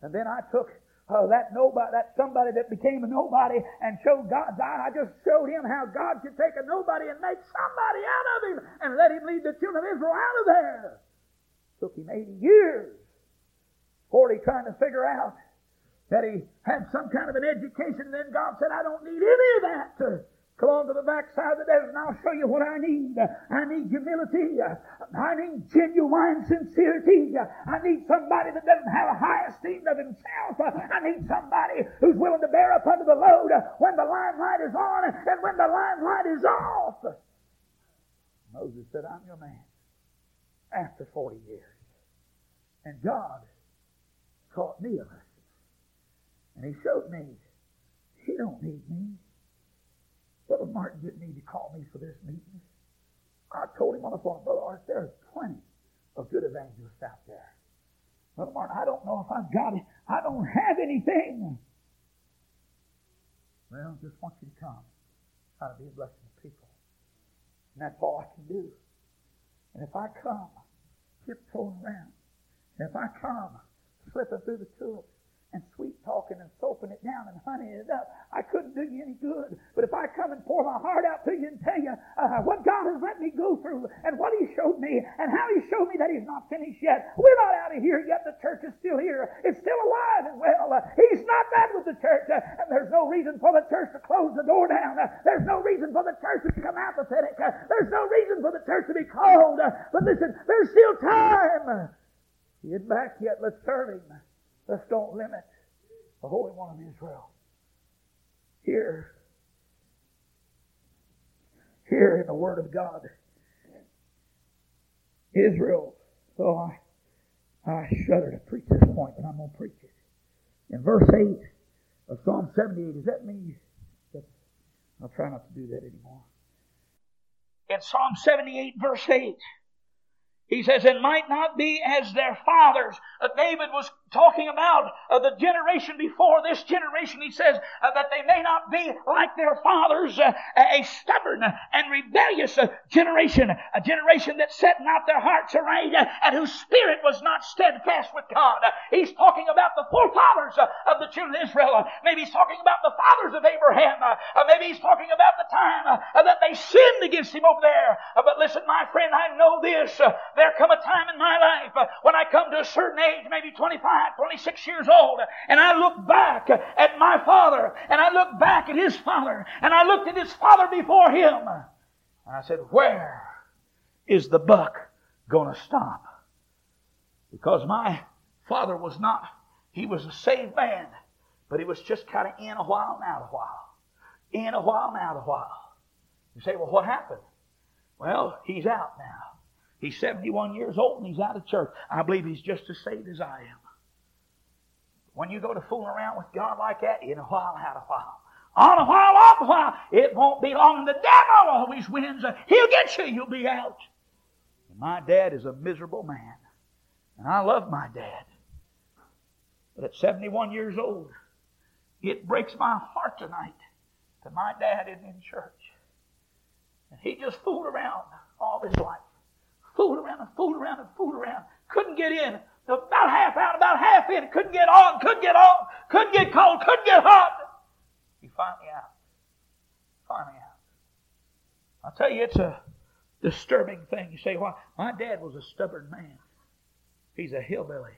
And then I took uh, that nobody, that somebody that became a nobody and showed God's eye. I just showed him how God could take a nobody and make somebody out of him and let him lead the children of Israel out of there. Took him eighty years. forty trying to figure out that he had some kind of an education. And then God said, I don't need any of that. Come on to the backside of the desert and I'll show you what I need. I need humility. I need genuine sincerity. I need somebody that doesn't have a high esteem of himself. I need somebody who's willing to bear up under the load when the limelight is on and when the limelight is off. Moses said, I'm your man. After forty years. And God taught me a lesson. And he showed me, he don't need me. Brother Martin didn't need to call me for this meeting. I told him on the phone, Brother Art, there are plenty of good evangelists out there. Brother Martin, I don't know if I've got it. I don't have anything. Well, just want you to come. Try to be a blessing to people. And that's all I can do. And if I come, tiptoeing around, and if I come, slipping through the tulips, and sweet talking and soaping it down and honeying it up, I couldn't do you any good. But if I come and pour my heart out to you and tell you uh, what God has let me go through and what He showed me and how He showed me that He's not finished yet. We're not out of here yet. The church is still here. It's still alive and well. Uh, he's not done with the church. Uh, and there's no reason for the church to close the door down. Uh, there's no reason for the church to become apathetic. Uh, there's no reason for the church to be cold. Uh, but listen, there's still time. He isn't back yet. Let's serve Him. Let's don't limit the Holy One of Israel. Here, here in the Word of God, Israel, oh, I, I shudder to preach this point, but I'm going to preach it. In verse eight of Psalm seventy-eight, does that mean that I'll try not to do that anymore? In Psalm seventy-eight, verse eight, he says, it might not be as their fathers. Uh, David was talking about uh, the generation before this generation. He says uh, that they may not be like their fathers, uh, a stubborn and rebellious uh, generation, a generation that set not their hearts aright uh, and whose spirit was not steadfast with God. Uh, he's talking about the forefathers uh, of the children of Israel. Uh, maybe he's talking about the fathers of Abraham. Uh, uh, maybe he's talking about the time uh, uh, that they sinned against him over there. Uh, but listen, my friend, I know this. Uh, there come a time in my life uh, when I come to a certain age, maybe twenty-five, twenty-six years old, and I look back at my father, and I look back at his father, and I looked at his father before him, and I said, where is the buck going to stop? Because my father was not, he was a saved man, but he was just kind of in a while and out a while. In a while and out a while. You say, well, what happened? Well, he's out now. He's seventy-one years old and he's out of church. I believe he's just as saved as I am. When you go to fooling around with God like that, in a while, out a while. On a while, off a while. It won't be long and the devil always wins. He'll get you, you'll be out. And my dad is a miserable man. And I love my dad. But at seventy-one years old, it breaks my heart tonight that my dad isn't in church. And he just fooled around all his life. Fooled around and fooled around and fooled around. Couldn't get in. About half out, about half in. Couldn't get on, couldn't get off. Couldn't get cold, couldn't get hot. He finally out. Finally out. I'll tell you, it's a disturbing thing. You say, why? My dad was a stubborn man. He's a hillbilly.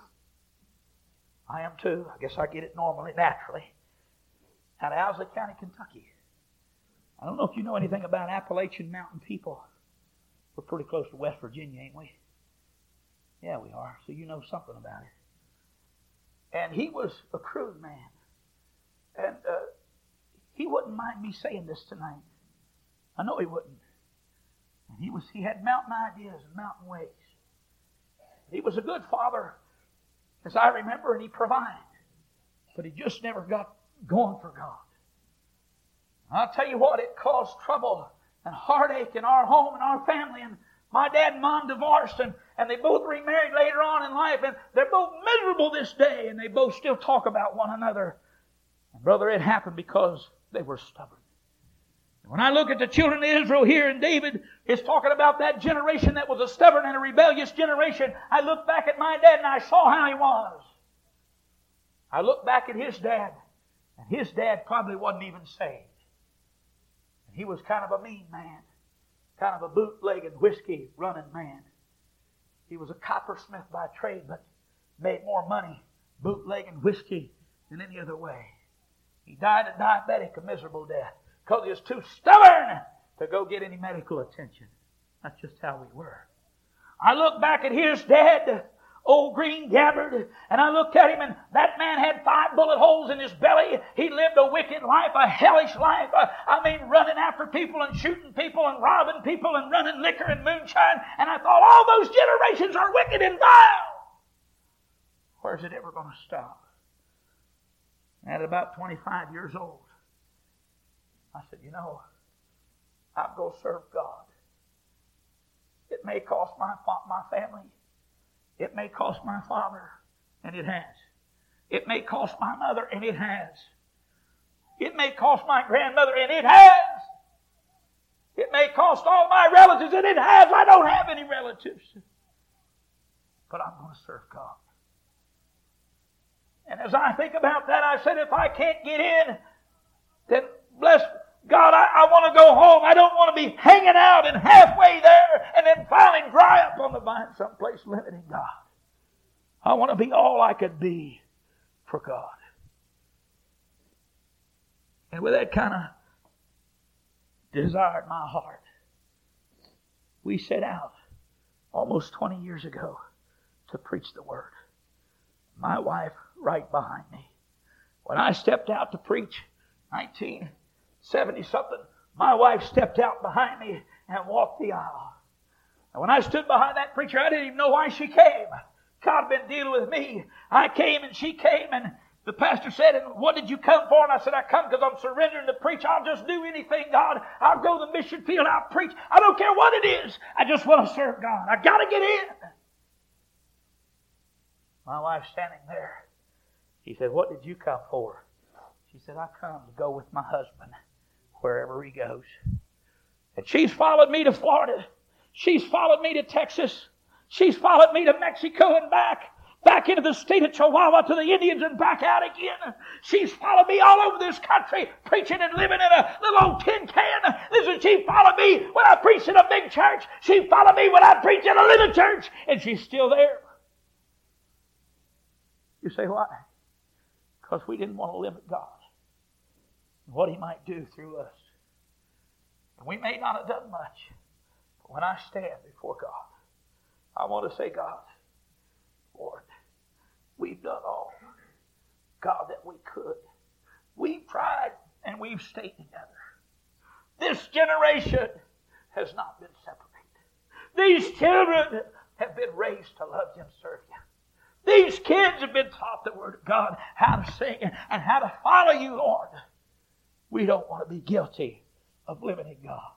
I am too. I guess I get it normally, naturally. Out of Owsley County, Kentucky. I don't know if you know anything about Appalachian Mountain people. We're pretty close to West Virginia, ain't we? Yeah, we are. So you know something about it. And he was a crude man. And uh, he wouldn't mind me saying this tonight. I know he wouldn't. And he was he had mountain ideas and mountain ways. He was a good father, as I remember, and he provided. But he just never got going for God. I'll tell you what, it caused trouble and heartache in our home and our family. And my dad and mom divorced, and, and they both remarried later on in life, and they're both miserable this day, and they both still talk about one another. And brother, it happened because they were stubborn. When I look at the children of Israel here, and David is talking about that generation that was a stubborn and a rebellious generation, I look back at my dad and I saw how he was. I look back at his dad, and his dad probably wasn't even saved. And he was kind of a mean man, kind of a bootlegged, whiskey running man. He was a coppersmith by trade, but made more money bootlegging whiskey than any other way. He died a diabetic, a miserable death, because he was too stubborn to go get any medical attention. That's just how we were. I look back at his dad, old Green Gabbard, and I looked at him, and that man had five bullet holes in his belly. He lived a wicked life, a hellish life. Uh, I mean, running after people and shooting people and robbing people and running liquor and moonshine. And I thought, all those generations are wicked and vile. Where's it ever going to stop? At about twenty-five years old, I said, you know, I'll go serve God. It may cost my my family. It may cost my father, and it has. It may cost my mother, and it has. It may cost my grandmother, and it has. It may cost all my relatives, and it has. I don't have any relatives. But I'm going to serve God. And as I think about that, I said, if I can't get in, then bless God, I, I want to go home. I don't want to be hanging out and halfway there and then finally dry up on the vine someplace limiting God. I want to be all I could be for God. And with that kind of desire in my heart, we set out almost twenty years ago to preach the Word. My wife right behind me. When I stepped out to preach, nineteen seventy-something, my wife stepped out behind me and walked the aisle. And when I stood behind that preacher, I didn't even know why she came. God had been dealing with me. I came and she came, and the pastor said, and what did you come for? And I said, I come because I'm surrendering to preach. I'll just do anything, God. I'll go to the mission field. I'll preach. I don't care what it is. I just want to serve God. I got to get in. My wife's standing there. He said, what did you come for? She said, I come to go with my husband wherever he goes. And she's followed me to Florida. She's followed me to Texas. She's followed me to Mexico and back. Back into the state of Chihuahua to the Indians and back out again. She's followed me all over this country, preaching and living in a little old tin can. Listen, she followed me when I preached in a big church. She followed me when I preached in a little church. And she's still there. You say, why? Because we didn't want to limit God and what He might do through us. And we may not have done much, but when I stand before God, I want to say, God, Lord, we've done all, God, that we could. We've tried and we've stayed together. This generation has not been separated. These children have been raised to love You and serve You. These kids have been taught the Word of God, how to sing and how to follow You, Lord. We don't want to be guilty of limiting God.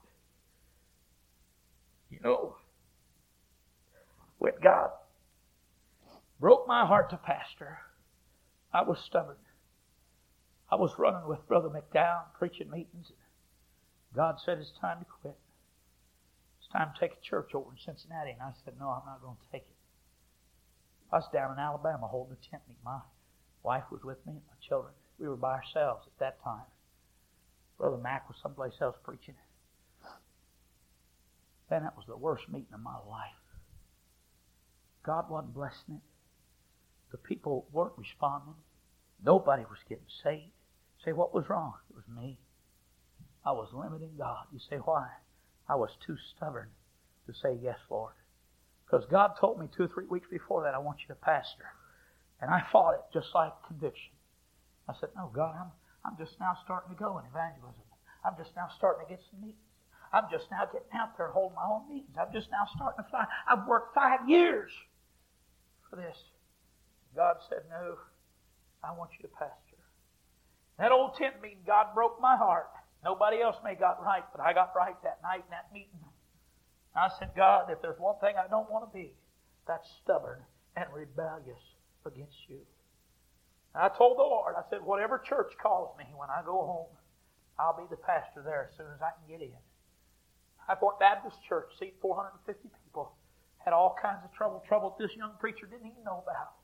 You know, when God broke my heart to pastor, I was stubborn. I was running with Brother McDowell, preaching meetings. God said, it's time to quit. It's time to take a church over in Cincinnati. And I said, no, I'm not going to take it. I was down in Alabama holding a tent meeting. My wife was with me and my children. We were by ourselves at that time. Brother Mac was someplace else preaching. Man, that was the worst meeting of my life. God wasn't blessing it. The people weren't responding. Nobody was getting saved. Say, what was wrong? It was me. I was limiting God. You say, why? I was too stubborn to say, yes, Lord. Because God told me two or three weeks before that, I want you to pastor. And I fought it just like conviction. I said, no, God, I'm, I'm just now starting to go in evangelism. I'm just now starting to get some meetings. I'm just now getting out there holding my own meetings. I'm just now starting to fly. I've worked five years for this. God said, no, I want you to pastor. That old tent meeting, God broke my heart. Nobody else may got right, but I got right that night in that meeting. I said, God, if there's one thing I don't want to be, that's stubborn and rebellious against You. And I told the Lord, I said, whatever church calls me when I go home, I'll be the pastor there as soon as I can get in. High Point Baptist Church, seat four hundred fifty people, had all kinds of trouble, trouble this young preacher didn't even know about.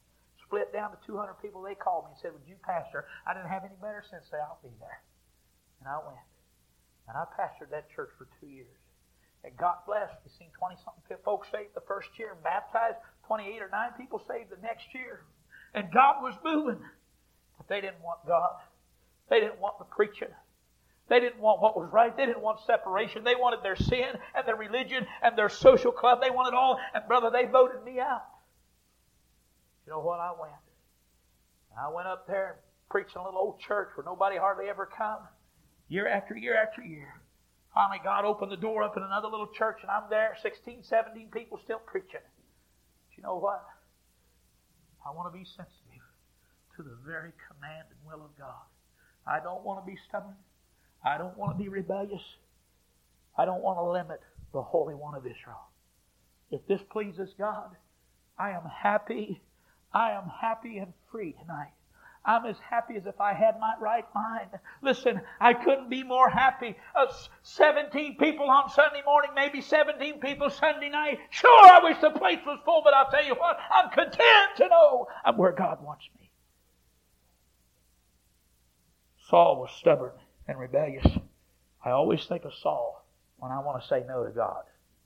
split down to two hundred people. They called me and said, would you pastor? I didn't have any better sense to say, I'll be there. And I went. And I pastored that church for two years. And God bless. We seen twenty-something folks saved the first year and baptized. twenty-eight or nine people saved the next year. And God was moving. But they didn't want God. They didn't want the preaching. They didn't want what was right. They didn't want separation. They wanted their sin and their religion and their social club. They wanted all. And brother, they voted me out. You know what? I went. I went up there and preached in a little old church where nobody hardly ever come. Year after year after year. Finally, God opened the door up in another little church, and I'm there, sixteen, seventeen people still preaching. But you know what? I want to be sensitive to the very command and will of God. I don't want to be stubborn. I don't want to be rebellious. I don't want to limit the Holy One of Israel. If this pleases God, I am happy. I am happy and free tonight. I'm as happy as if I had my right mind. Listen, I couldn't be more happy. Uh, seventeen people on Sunday morning, maybe seventeen people Sunday night. Sure, I wish the place was full, but I'll tell you what, I'm content to know I'm where God wants me. Saul was stubborn and rebellious. I always think of Saul when I want to say no to God.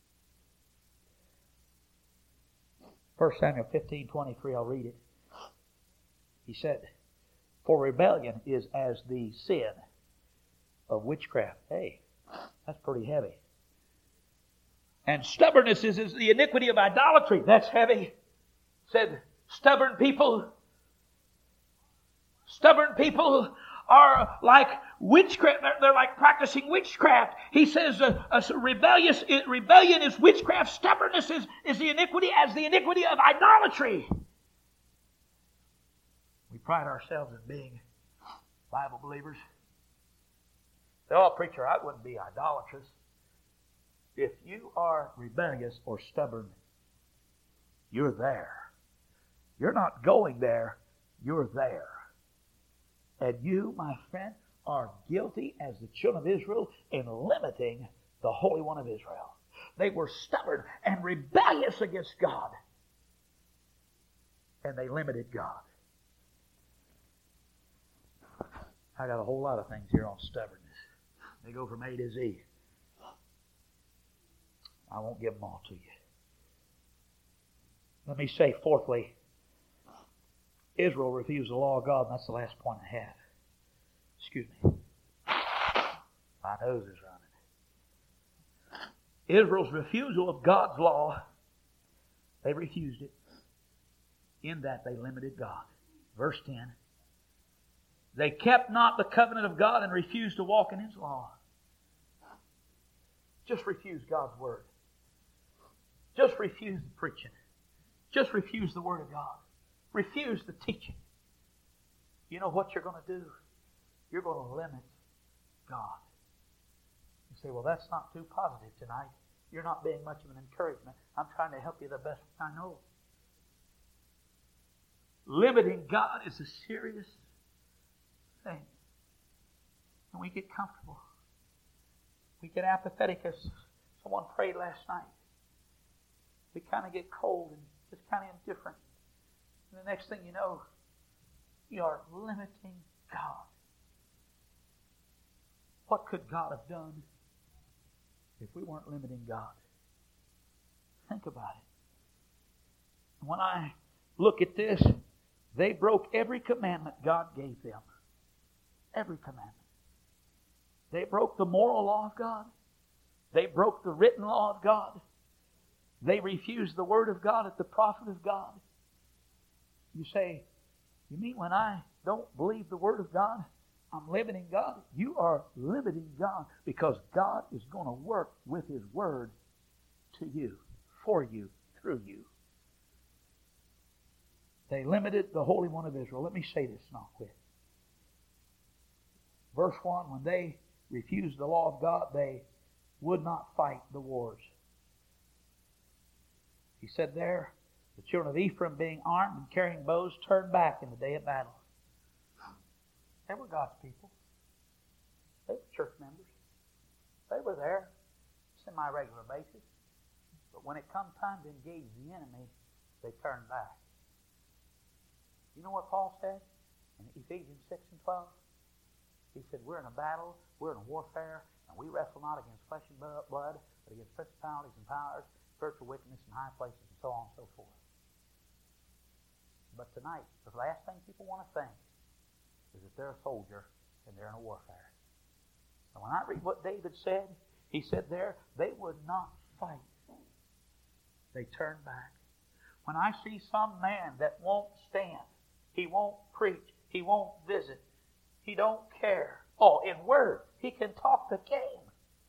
First Samuel fifteen twenty-three, I'll read it. He said, for rebellion is as the sin of witchcraft. Hey, that's pretty heavy. And stubbornness is, is the iniquity of idolatry. That's heavy. Said, stubborn people, stubborn people are like witchcraft. They're, they're like practicing witchcraft. He says, uh, uh, rebellious, uh, rebellion is witchcraft. Stubbornness is, is the iniquity as the iniquity of idolatry. We pride ourselves in being Bible believers. Say, oh, preacher, I wouldn't be idolatrous. If you are rebellious or stubborn, you're there. You're not going there, you're there. And you, my friend, are guilty as the children of Israel in limiting the Holy One of Israel. They were stubborn and rebellious against God. And they limited God. I got a whole lot of things here on stubbornness. They go from A to Z. I won't give them all to you. Let me say, fourthly, Israel refused the law of God, and that's the last point I have. Excuse me. My nose is running. Israel's refusal of God's law, they refused it. In that they limited God. Verse ten. They kept not the covenant of God and refused to walk in His law. Just refuse God's word. Just refuse the preaching. Just refuse the word of God. Refuse the teaching. You know what you're going to do? You're going to limit God. You say, well, that's not too positive tonight. You're not being much of an encouragement. I'm trying to help you the best I know. Limiting God is a serious thing. And we get comfortable. We get apathetic, as someone prayed last night. We kind of get cold and just kind of indifferent. And the next thing you know, you are limiting God. What could God have done if we weren't limiting God? Think about it. When I look at this, they broke every commandment God gave them. Every commandment. They broke the moral law of God. They broke the written law of God. They refused the word of God at the prophet of God. You say, you mean when I don't believe the word of God, I'm limiting God? You are limiting God because God is going to work with His word to you, for you, through you. They limited the Holy One of Israel. Let me say this and I'll quit. Verse one, when they refused the law of God, they would not fight the wars. He said there, the children of Ephraim, being armed and carrying bows, turned back in the day of battle. They were God's people. They were church members. They were there semi-regular basis. But when it come time to engage the enemy, they turned back. You know what Paul said in Ephesians six and twelve? He said, we're in a battle, we're in a warfare, and we wrestle not against flesh and blood, but against principalities and powers, spiritual wickedness in high places, and so on and so forth. But tonight, the last thing people want to think is that they're a soldier and they're in a warfare. And when I read what David said, he said there, they would not fight. They turned back. When I see some man that won't stand, he won't preach, he won't visit, he don't care. Oh, in word, he can talk the game.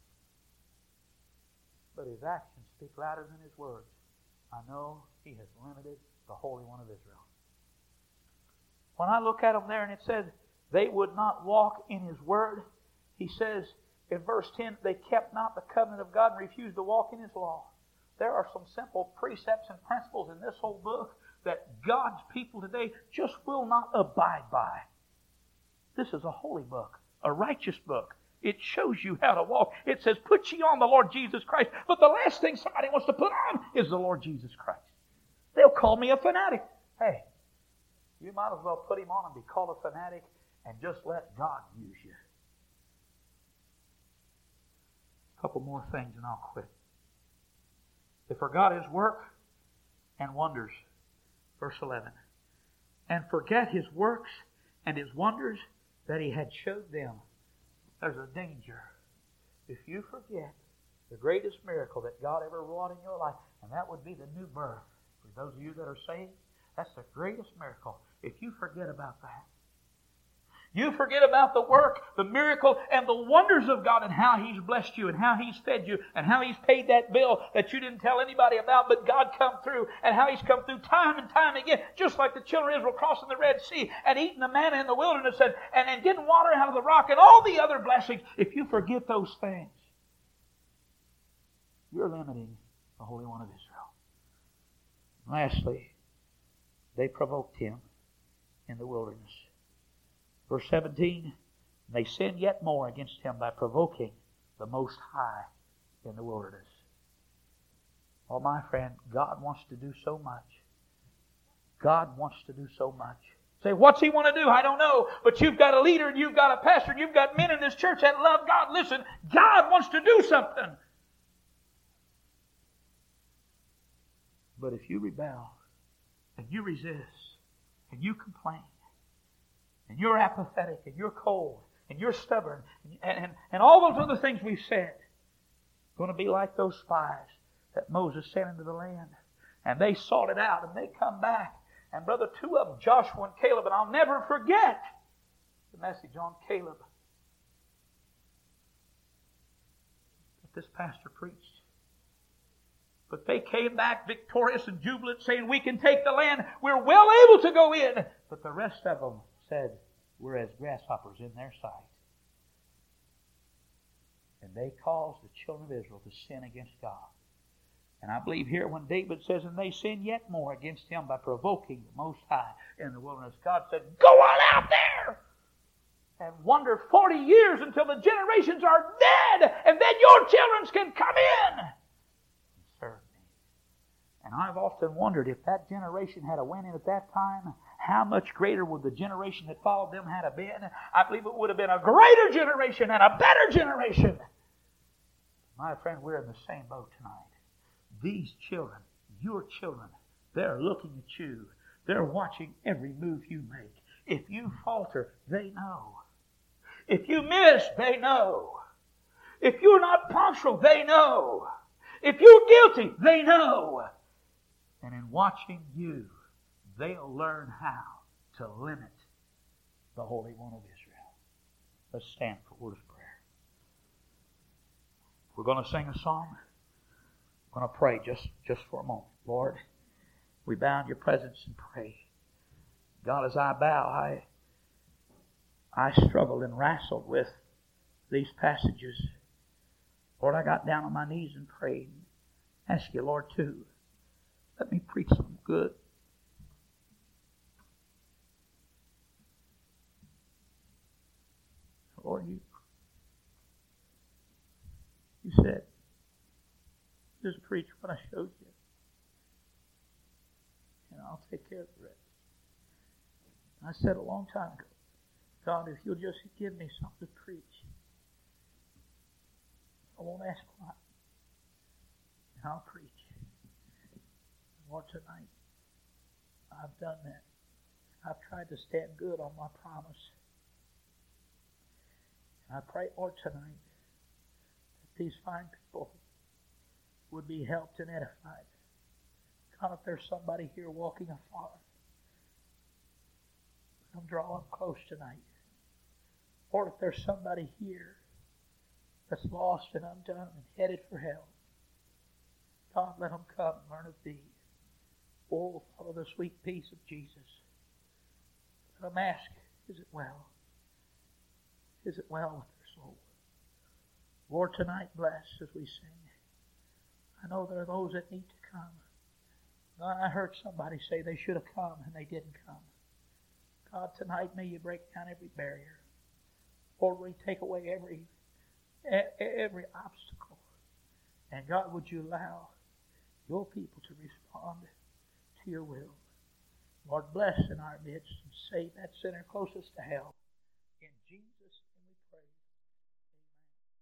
But his actions speak louder than his words. I know he has limited the Holy One of Israel. When I look at them there and it says, they would not walk in His Word, He says in verse ten, they kept not the covenant of God and refused to walk in His law. There are some simple precepts and principles in this whole book that God's people today just will not abide by. This is a holy book, a righteous book. It shows you how to walk. It says, put ye on the Lord Jesus Christ. But the last thing somebody wants to put on is the Lord Jesus Christ. They'll call me a fanatic. Hey, you might as well put Him on and be called a fanatic and just let God use you. A couple more things and I'll quit. They forgot His work and wonders. Verse eleven. And forget His works and His wonders that He had showed them. There's a danger. If you forget the greatest miracle that God ever wrought in your life, and that would be the new birth. For those of you that are saved, that's the greatest miracle. If you forget about that, you forget about the work, the miracle, and the wonders of God and how He's blessed you and how He's fed you and how He's paid that bill that you didn't tell anybody about, but God come through and how He's come through time and time again, just like the children of Israel crossing the Red Sea and eating the manna in the wilderness and, and, and getting water out of the rock and all the other blessings. If you forget those things, you're limiting the Holy One of Israel. Lastly, they provoked Him in the wilderness. Verse seventeen, they sinned yet more against Him by provoking the Most High in the wilderness. Oh, my friend, God wants to do so much. God wants to do so much. Say, what's He want to do? I don't know. But you've got a leader and you've got a pastor and you've got men in this church that love God. Listen, God wants to do something. But if you rebel and you resist and you complain, and you're apathetic, and you're cold, and you're stubborn, and, and, and all those other things we've said, going to be like those spies that Moses sent into the land. And they sought it out, and they come back. And brother, two of them, Joshua and Caleb, and I'll never forget the message on Caleb that this pastor preached. But they came back victorious and jubilant, saying, we can take the land. We're well able to go in. But the rest of them said, we're as grasshoppers in their sight. And they caused the children of Israel to sin against God. And I believe here when David says, and they sinned yet more against Him by provoking the Most High in the wilderness, God said, go on out there and wander forty years until the generations are dead, and then your children can come in and serve me. And I've often wondered if that generation had a went in at that time, how much greater would the generation that followed them have been? I believe it would have been a greater generation and a better generation. My friend, we're in the same boat tonight. These children, your children, they're looking at you. They're watching every move you make. If you falter, they know. If you miss, they know. If you're not punctual, they know. If you're guilty, they know. And in watching you, they'll learn how to limit the Holy One of Israel. Let's stand for a word of prayer. We're going to sing a song. We're going to pray just, just for a moment. Lord, we bow in Your presence and pray. God, as I bow, I, I struggled and wrestled with these passages. Lord, I got down on my knees and prayed. Ask You, Lord, too, let me preach some good. Lord, you, you said, just preach what I showed you, and I'll take care of the rest. I said a long time ago, God, if you'll just give me something to preach, I won't ask why. And I'll preach. Lord, tonight, I've done that. I've tried to stand good on my promise. And I pray, Lord, tonight, that these fine people would be helped and edified. God, if there's somebody here walking afar, let them draw up close tonight. Or if there's somebody here that's lost and undone and headed for hell, God, let them come and learn of Thee. Oh, follow the sweet peace of Jesus. Let them ask, is it well? Is it well with their soul? Lord, tonight bless as we sing. I know there are those that need to come. God, I heard somebody say they should have come and they didn't come. God, tonight may you break down every barrier. Lord, will you take away every, every obstacle. And God, would you allow your people to respond to your will. Lord, bless in our midst and save that sinner closest to hell.